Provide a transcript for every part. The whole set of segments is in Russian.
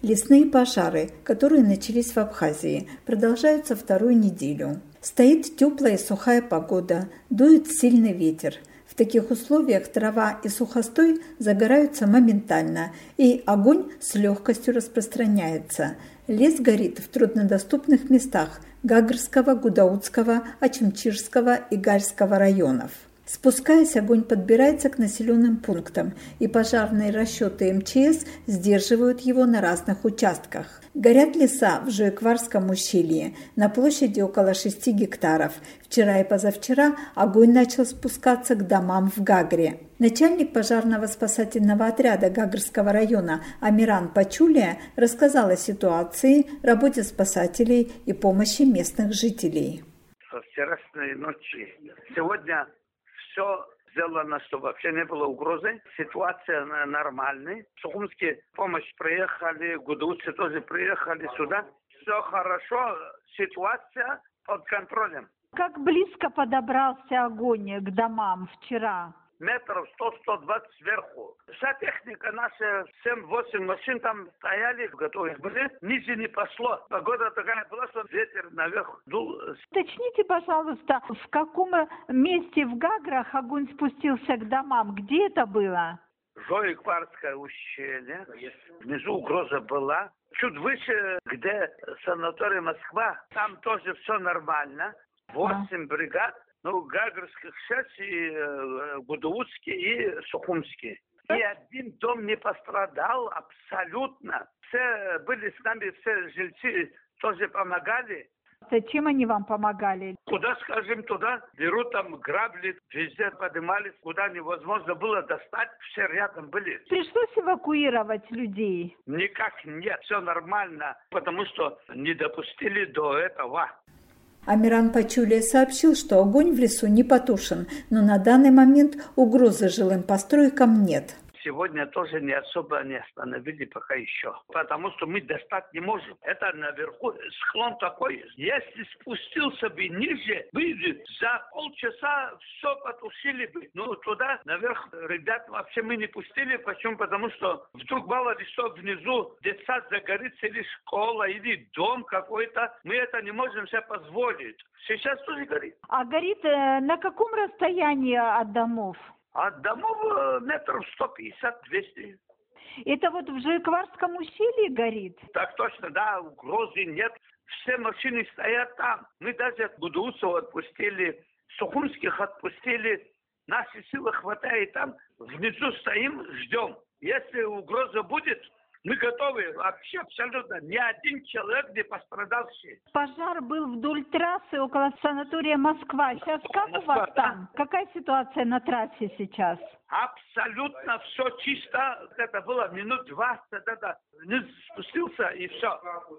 Лесные пожары, которые начались в Абхазии, продолжаются вторую неделю. Стоит теплая и сухая погода, дует сильный ветер. В таких условиях трава и сухостой загораются моментально, и огонь с легкостью распространяется. Лес горит в труднодоступных местах Гагарского, Гудаутского, Очимчирского и Гальского районов. Спускаясь, огонь подбирается к населенным пунктам, и пожарные расчеты МЧС сдерживают его на разных участках. Горят леса в Жуйкварском ущелье на площади около 6 гектаров. Вчера и позавчера огонь начал спускаться к домам в Гагре. Начальник пожарного спасательного отряда Гагарского района Амиран Пачулия рассказал о ситуации, работе спасателей и помощи местных жителей. Со вчерашней ночи. Сегодня все сделано, чтобы вообще не было угрозы. Ситуация нормальная. В Сухумске помощь приехали, гудауцы тоже приехали сюда. Все хорошо, ситуация под контролем. Как близко подобрался огонь к домам вчера? Метров 100-120 сверху. Вся техника наша, 7-8 машин там стояли, готовы были. Ниже не пошло. Погода такая была, что ветер наверх дул. Уточните, пожалуйста, в каком месте в Гаграх огонь спустился к домам? Где это было? Жуйкварское ущелье. Внизу угроза была. Чуть выше, где санаторий Москва, там тоже все нормально. 8 бригад. Гагарских 6, и Гудаутский, и Сухумский. Ни один дом не пострадал абсолютно. Все были с нами, все жильцы тоже помогали. Зачем они вам помогали? Куда, скажем, туда берут там грабли, везде поднимались, куда невозможно было достать, все рядом были. Пришлось эвакуировать людей? Никак нет, все нормально, потому что не допустили до этого. Амиран Пачулия сообщил, что огонь в лесу не потушен, но на данный момент угрозы жилым постройкам нет. Сегодня тоже не особо не остановили пока еще, потому что мы достать не можем. Это наверху склон такой. Если спустился бы ниже, бы за полчаса все потушили бы. Туда наверх ребят вообще мы не пустили. Почему? Потому что вдруг мало ли что внизу детсад загорится, или школа, или дом какой-то. Мы это не можем себе позволить. Сейчас тоже горит. А горит на каком расстоянии от домов? От домов метров 150-200. Это вот в Жуйкварском ущелье горит? Так точно, да, угрозы нет. Все машины стоят там. Мы даже гудауцев отпустили, Сухумских отпустили. Наши силы хватает там. Внизу стоим, ждем. Если угроза будет, мы готовы. Вообще абсолютно ни один человек не пострадавший. Пожар был вдоль трассы около санатория Москва. Сейчас как Москва, у вас там? Да. Какая ситуация на трассе сейчас? Абсолютно все чисто. Это было минут 20. Это вниз спустился и все.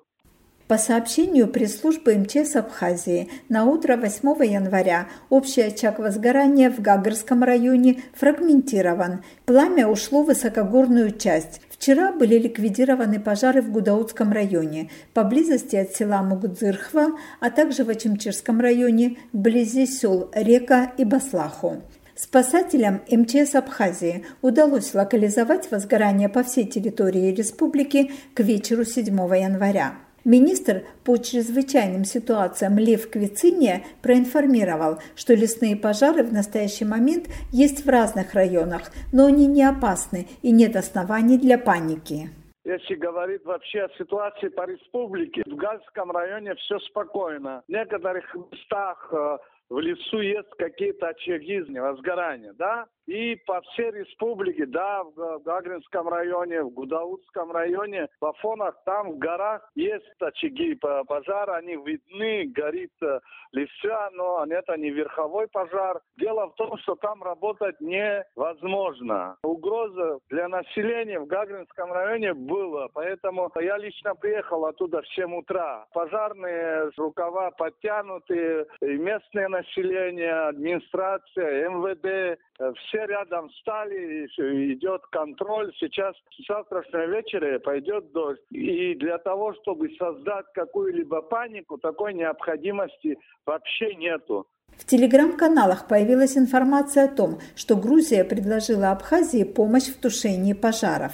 По сообщению пресс-службы МЧС Абхазии, на утро 8 января общий очаг возгорания в Гагарском районе фрагментирован. Пламя ушло в высокогорную часть. Вчера были ликвидированы пожары в Гудаутском районе, поблизости от села Мугдзырхва, а также в Очимчирском районе, вблизи сел Река и Баслаху. Спасателям МЧС Абхазии удалось локализовать возгорание по всей территории республики к вечеру 7 января. Министр по чрезвычайным ситуациям Лев Квициния проинформировал, что лесные пожары в настоящий момент есть в разных районах, но они не опасны и нет оснований для паники. Если говорить вообще о ситуации по республике, в Гальском районе все спокойно. В некоторых местах в лесу есть какие-то очаги возгорания, да? И по всей республике, да, в Гагринском районе, в Гудаутском районе, в Афонах, там в горах есть очаги пожара, они видны, горит леса, но это не верховой пожар. Дело в том, что там работать невозможно. Угроза для населения в Гагринском районе была, поэтому я лично приехал оттуда в 7 утра. Пожарные рукава подтянуты, и местное население, администрация, МВД, все рядом встали, идет контроль. Сейчас с завтрашнего вечера пойдет дождь. И для того, чтобы создать какую-либо панику, такой необходимости вообще нету. В телеграм-каналах появилась информация о том, что Грузия предложила Абхазии помощь в тушении пожаров.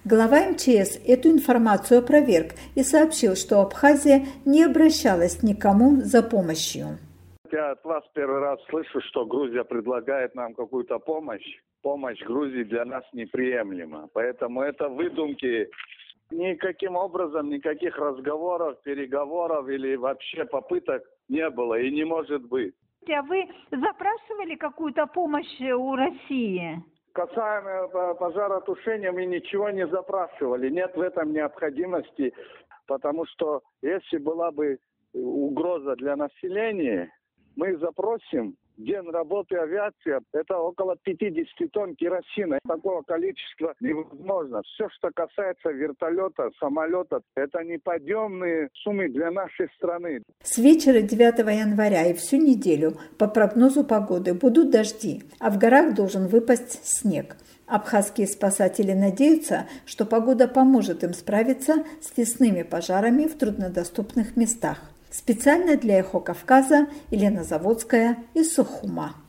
Глава МЧС эту информацию опроверг и сообщил, что Абхазия не обращалась к никому за помощью. Я от вас первый раз слышу, что Грузия предлагает нам какую-то помощь. Помощь Грузии для нас неприемлема. Поэтому это выдумки. Никаким образом, никаких разговоров, переговоров или вообще попыток не было и не может быть. А вы запрашивали какую-то помощь у России? Касаемо пожаротушения мы ничего не запрашивали. Нет в этом необходимости, потому что если была бы угроза для населения, мы запросим. День работы авиации – это около 50 тонн керосина. Такого количества невозможно. Все, что касается вертолета, самолета, это неподъемные суммы для нашей страны. С вечера 9 января и всю неделю по прогнозу погоды будут дожди, а в горах должен выпасть снег. Абхазские спасатели надеются, что погода поможет им справиться с лесными пожарами в труднодоступных местах. Специально для Эхо Кавказа Елена Заводская из Сухума.